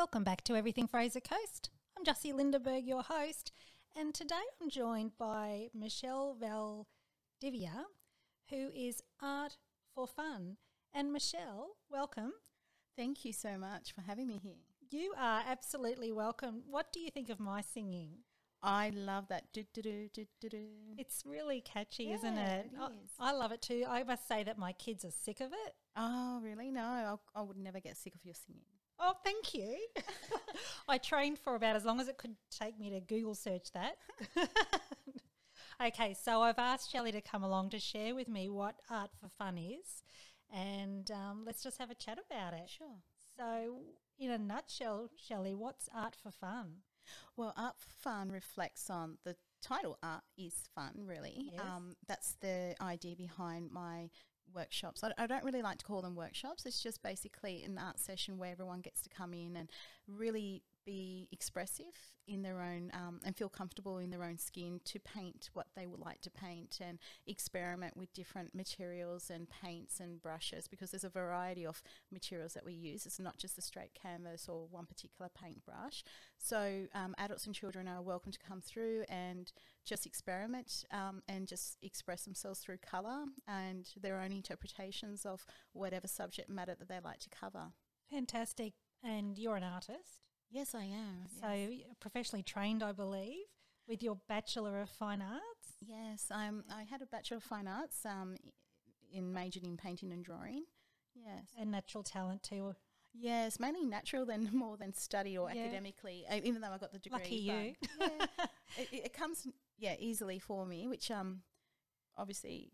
Welcome back to Everything Fraser Coast. I'm Jussie Lindenberg, your host, and today I'm joined by Michelle Valdivia, who is Art for Fun. And Michelle, welcome. Thank you so much for having me here. You are absolutely welcome. What do you think of my singing? I love that. Do-do-do-do-do-do. It's really catchy, Yeah, isn't it? it is. I love it too. I must say that my kids are sick of it. Oh, really? No, I would never get sick of your singing. Oh, thank you. I trained for about as long as it could take me to Google search that. Okay, so I've asked Shelley to come along to share with me what Art for Fun is, and let's just have a chat about it. Sure. So, in a nutshell, Shelley, what's Art for Fun? Well, Art for Fun reflects on the title. Art is fun, really. Yes. That's the idea behind my workshops. I don't really like to call them workshops. It's just basically an art session where everyone gets to come in and really be expressive in their own and feel comfortable in their own skin to paint what they would like to paint and experiment with different materials and paints and brushes, because there's a variety of materials that we use. It's not just a straight canvas or one particular paintbrush. So adults and children are welcome to come through and just experiment and just express themselves through colour and their own interpretations of whatever subject matter that they like to cover. Fantastic. And you're an artist, Yes, I am. so you're professionally trained, I believe, with your Bachelor of Fine Arts. Yes, I had a Bachelor of Fine Arts majored in painting and drawing. Yes. And natural talent too. Yes, mainly natural than more than study or Yeah. academically, even though I got the degree. Lucky you. But yeah, it comes easily for me, which obviously,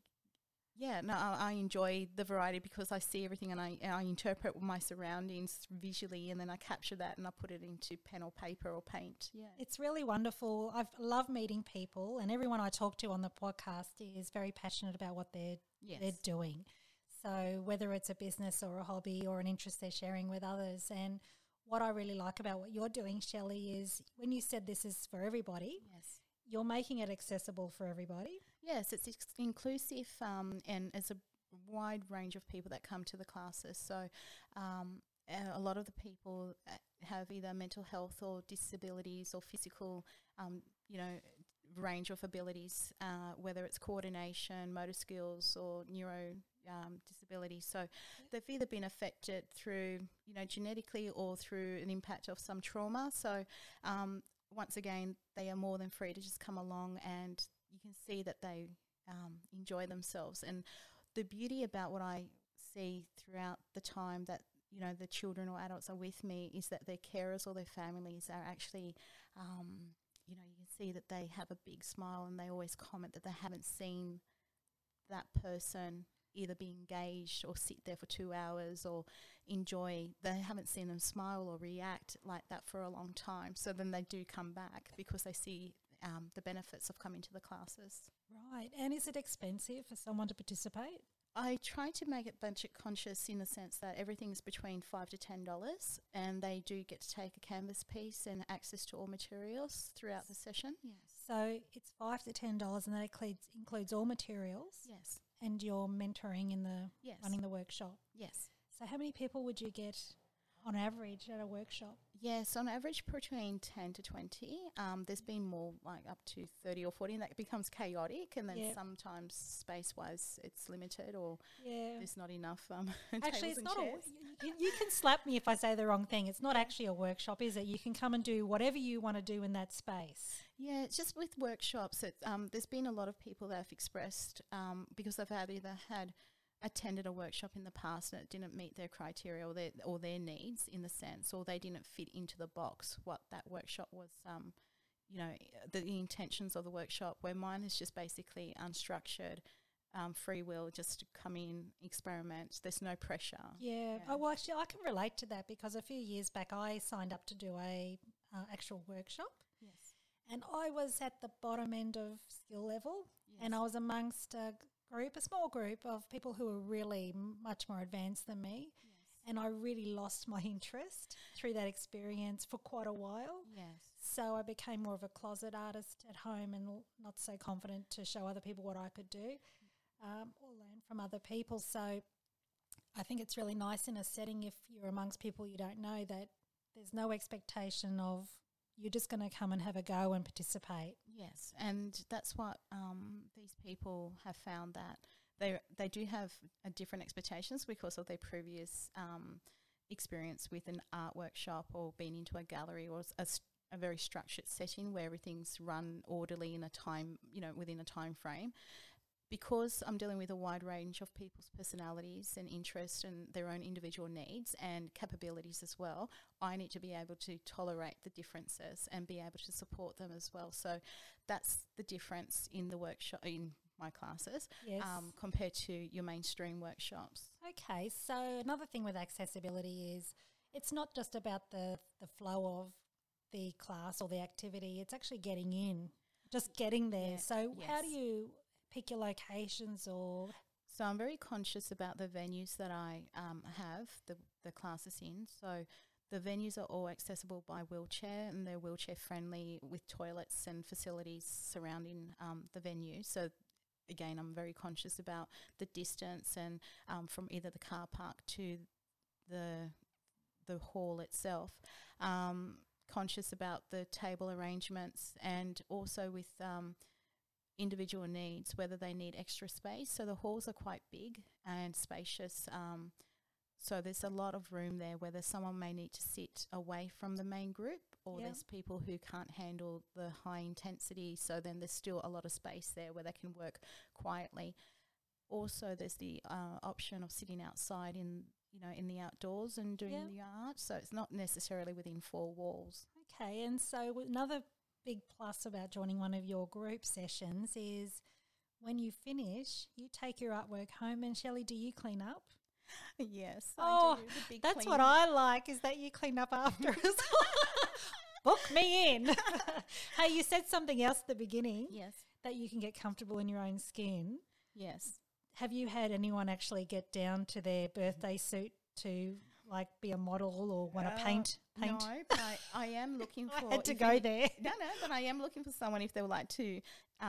I enjoy the variety because I see everything and I interpret my surroundings visually, and then I capture that and I put it into pen or paper or paint. Yeah. It's really wonderful. I've loved meeting people, and everyone I talk to on the podcast is very passionate about what they're doing. So whether it's a business or a hobby or an interest they're sharing with others. And what I really like about what you're doing, Shelley, is when you said this is for everybody, Yes. you're making it accessible for everybody. Yes, it's inclusive and it's a wide range of people that come to the classes. So a lot of the people have either mental health or disabilities or physical, range of abilities, whether it's coordination, motor skills or neuro disability. So they've either been affected through, genetically or through an impact of some trauma. So once again, they are more than free to just come along, and you can see that they enjoy themselves. And the beauty about what I see throughout the time that, the children or adults are with me is that their carers or their families are actually, you can see that they have a big smile, and they always comment that they haven't seen that person either be engaged or sit there for 2 hours or enjoy. They haven't seen them smile or react like that for a long time. So then they do come back because they see the benefits of coming to the classes. Right. And is it expensive for someone to participate? I try to make it budget conscious in the sense that everything's between $5 to $10, and they do get to take a canvas piece and access to all materials throughout the session. Yes. So it's $5 to $10, and that includes all materials. Yes. And you're mentoring in the Yes. running the workshop. Yes. So how many people would you get on average at a workshop? Yes, on average between 10 to 20. There's been more, like up to 30 or 40, and that becomes chaotic, and then sometimes space-wise it's limited or there's not enough Actually, tables it's and not chairs. you can slap me if I say the wrong thing. It's not actually a workshop, is it? You can come and do whatever you want to do in that space. Yeah, it's just with workshops. There's been a lot of people that have expressed because they've either attended a workshop in the past and it didn't meet their criteria or their needs in the sense, or they didn't fit into the box what that workshop was, the intentions of the workshop, where mine is just basically unstructured, free will, just to come in, experiment. There's no pressure. Yeah. Oh, well, actually, I can relate to that because a few years back I signed up to do a actual workshop. Yes. And I was at the bottom end of skill level, Yes. and I was amongst a small group of people who were really much more advanced than me. Yes. And I really lost my interest through that experience for quite a while. Yes. So I became more of a closet artist at home and not so confident to show other people what I could do or learn from other people. So I think it's really nice in a setting, if you're amongst people you don't know, that there's no expectation of you're just going to come and have a go and participate. Yes, and that's what these people have found, that they do have different expectations because of their previous experience with an art workshop or being into a gallery or a very structured setting where everything's run orderly in a time, within a time frame. Because I'm dealing with a wide range of people's personalities and interests and their own individual needs and capabilities as well, I need to be able to tolerate the differences and be able to support them as well. So that's the difference in the workshop, in my classes, yes. Compared to your mainstream workshops. Okay, so another thing with accessibility is it's not just about the flow of the class or the activity, it's actually getting in, just getting there. Yeah, so how do you pick your locations? Or so I'm very conscious about the venues that I have the classes in. So the venues are all accessible by wheelchair, and they're wheelchair friendly with toilets and facilities surrounding the venue. So again, I'm very conscious about the distance and from either the car park to the hall itself. Conscious about the table arrangements, and also with individual needs, whether they need extra space. So the halls are quite big and spacious. So there's a lot of room there, whether someone may need to sit away from the main group, or there's people who can't handle the high intensity. So then there's still a lot of space there where they can work quietly. Also, there's the option of sitting outside in the outdoors and doing the art. So it's not necessarily within four walls. Okay, and so another big plus about joining one of your group sessions is when you finish, you take your artwork home, and Shelley, do you clean up? Yes, I do. The big that's clean. what I like, is that you clean up after us. Book me in. Hey, you said something else at the beginning. Yes. That you can get comfortable in your own skin. Yes. Have you had anyone actually get down to their birthday suit to be a model or want to paint? No, but I am looking for... I had to go there. No, but I am looking for someone if they would like to,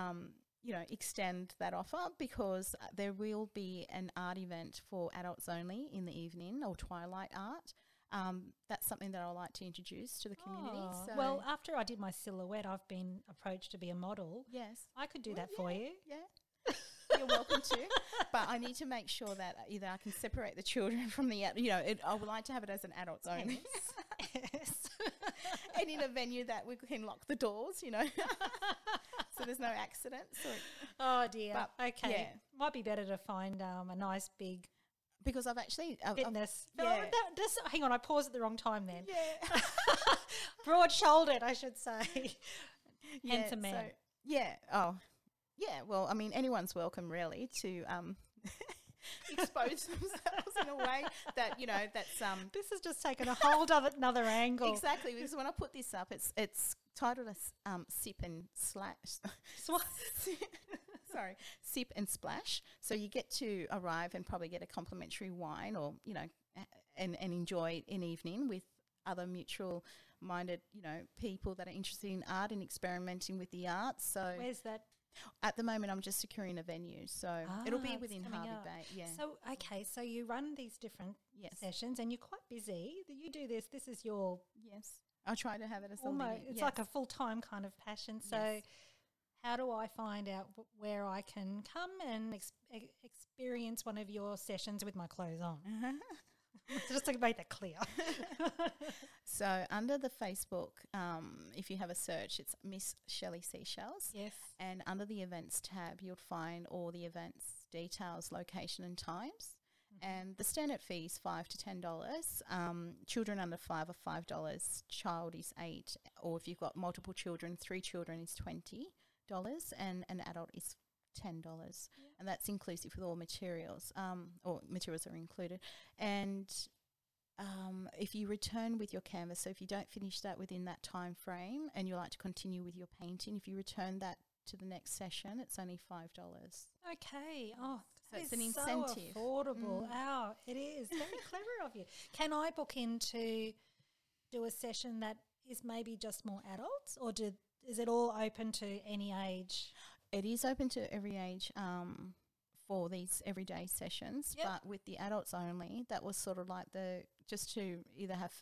extend that offer, because there will be an art event for adults only in the evening, or twilight art. That's something that I would like to introduce to the community. So well, after I did my silhouette, I've been approached to be a model. Yes. I could do that for you. Yeah. You're welcome to, but I need to make sure that either I can separate the children from the, I would like to have it as an adults only. Yes. And in a venue that we can lock the doors, so there's no accidents. Oh dear. But okay. Yeah. Might be better to find a nice big. Because I've actually... fitness. Hang on, I paused at the wrong time then. Yeah. Broad-shouldered, I should say. Handsome man. Well, I mean, anyone's welcome, really, to expose themselves in a way that, that's... This has just taken a whole another angle. Exactly, because when I put this up, it's titled as Sip and Slash. Sorry, Sip and Splash. So you get to arrive and probably get a complimentary wine, or, and enjoy an evening with other mutual-minded, people that are interested in art and experimenting with the arts. So where's that? At the moment, I'm just securing a venue, so it'll be within Hervey Bay. Yeah. So you run these different sessions, and you're quite busy. You do this. This is your I try to have it as almost. It's like a full-time kind of passion. So, how do I find out where I can come and experience one of your sessions with my clothes on? Just to make that clear. So under the Facebook, if you have a search, it's Miss Shelley Seashells. Yes. And under the events tab, you'll find all the events details, location and times. Mm-hmm. And the standard fee is $5 to $10. Children under 5 are $5. Child is $8. Or if you've got multiple children, 3 children is $20. And an adult is $10, and that's inclusive with all materials, or materials are included. And if you return with your canvas, so if you don't finish that within that time frame and you like to continue with your painting, if you return that to the next session, it's only $5. Okay. Oh, so it's an incentive. So affordable. Wow, it is very clever of you. Can I book in to do a session that is maybe just more adults, or is it all open to any age? It is open to every age for these everyday sessions, but with the adults only, that was sort of like just to either have,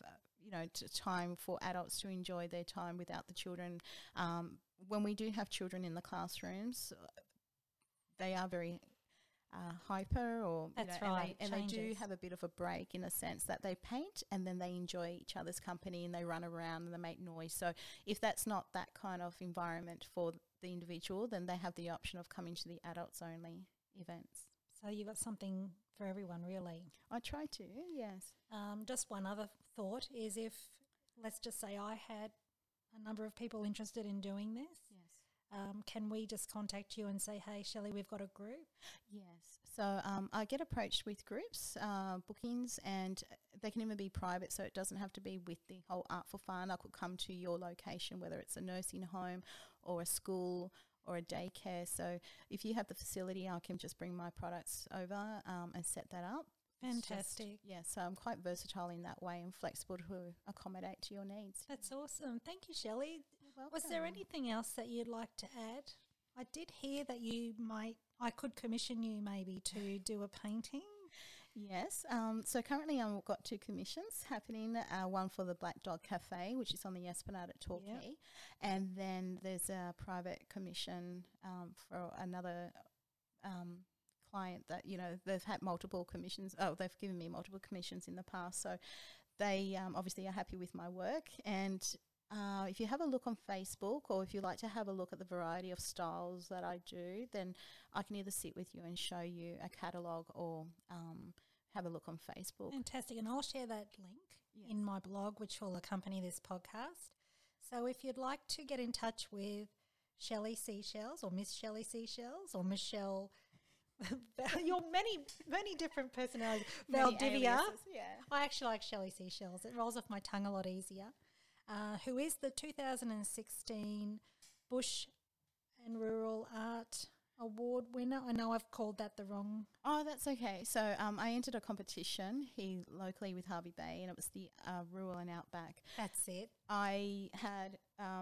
time for adults to enjoy their time without the children. When we do have children in the classrooms, they are very hyper, or that's right, and they do have a bit of a break in a sense that they paint and then they enjoy each other's company and they run around and they make noise. So if that's not that kind of environment for the individual, then they have the option of coming to the adults only events. So you've got something for everyone, really. I try to, yes. Just one other thought is, if, let's just say I had a number of people interested in doing this, can we just contact you and say, hey, Shelley, we've got a group? Yes. So I get approached with groups, bookings, and they can even be private, so it doesn't have to be with the whole Art for Fun. I could come to your location, whether it's a nursing home or a school or a daycare. So if you have the facility, I can just bring my products over and set that up. Fantastic. So I'm quite versatile in that way and flexible to accommodate to your needs. That's awesome. Thank you, Shelley. Was there anything else that you'd like to add? I did hear that I could commission you maybe to do a painting. Yes. So currently I've got 2 commissions happening. One for the Black Dog Cafe, which is on the Esplanade at Torquay. And then there's a private commission for another client that, they've had multiple commissions. Oh, they've given me multiple commissions in the past. So they obviously are happy with my work. And if you have a look on Facebook, or if you like to have a look at the variety of styles that I do, then I can either sit with you and show you a catalogue, or have a look on Facebook. Fantastic. And I'll share that link in my blog, which will accompany this podcast. So if you'd like to get in touch with Shelley Seashells, or Miss Shelley Seashells, or Michelle, your many different personalities, Valdivia. I actually like Shelley Seashells. It rolls off my tongue a lot easier. Who is the 2016 Bush and Rural Art Award winner. I know I've called that the wrong. Oh, that's okay. So I entered a competition here locally with Hervey Bay, and it was the Rural and Outback. That's it. I had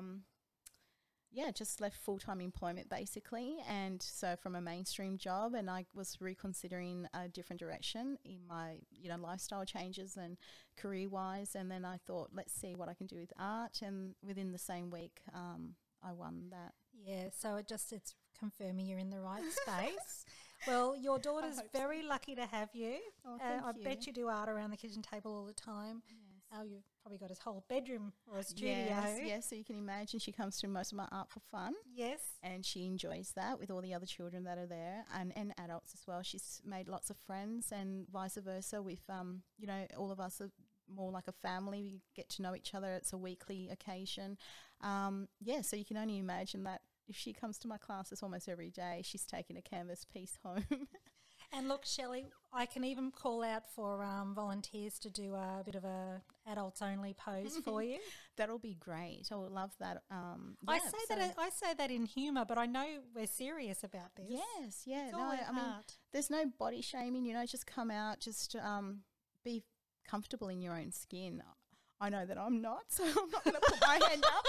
just left full-time employment basically, and so from a mainstream job, and I was reconsidering a different direction in my lifestyle changes and career-wise, and then I thought, let's see what I can do with art, and within the same week I won that. Yeah, so it's confirming you're in the right space. Well, your daughter's very lucky to have you. Oh, thank you. Bet you do art around the kitchen table all the time. Yes. You've probably got a whole bedroom or a studio. Yes, so you can imagine she comes to most of my Art for Fun. Yes. And she enjoys that with all the other children that are there, and adults as well. She's made lots of friends, and vice versa with, all of us are more like a family. We get to know each other. It's a weekly occasion. So you can only imagine that if she comes to my classes almost every day, she's taking a canvas piece home. And look, Shelley, I can even call out for volunteers to do a bit of a adults-only pose for you. That'll be great. I would love that. I say that in humour, but I know we're serious about this. Yes, yeah. It's I mean, there's no body shaming. Just come out, just be comfortable in your own skin. I know that I'm not, so I'm not going to put my hand up.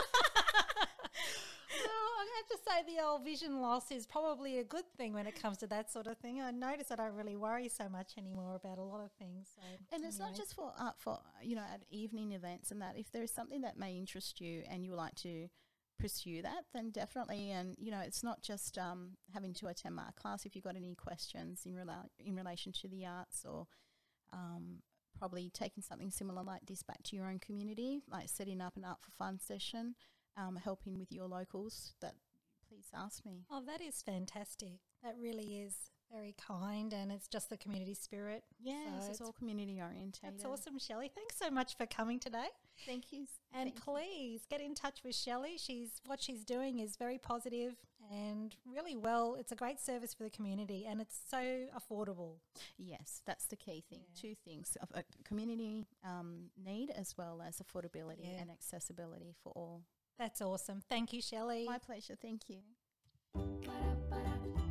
Well, I have to say the old vision loss is probably a good thing when it comes to that sort of thing. I notice I don't really worry so much anymore about a lot of things. So and it's not just for art, for at evening events and that. If there is something that may interest you and you would like to pursue that, then definitely. And it's not just having to attend my class. If you've got any questions in relation to the arts, or probably taking something similar like this back to your own community, like setting up an Art for Fun session, helping with your locals, that please ask me. Oh, that is fantastic. That really is very kind, and it's just the community spirit. Yes, so it's all community orientated. That's awesome, Shelley. Thanks so much for coming today. Thank you. And please get in touch with Shelley. What she's doing is very positive and really well. It's a great service for the community, and it's so affordable. Yes, that's the key thing. Yeah. 2 things, community need as well as affordability and accessibility for all. That's awesome. Thank you, Shelley. My pleasure. Thank you.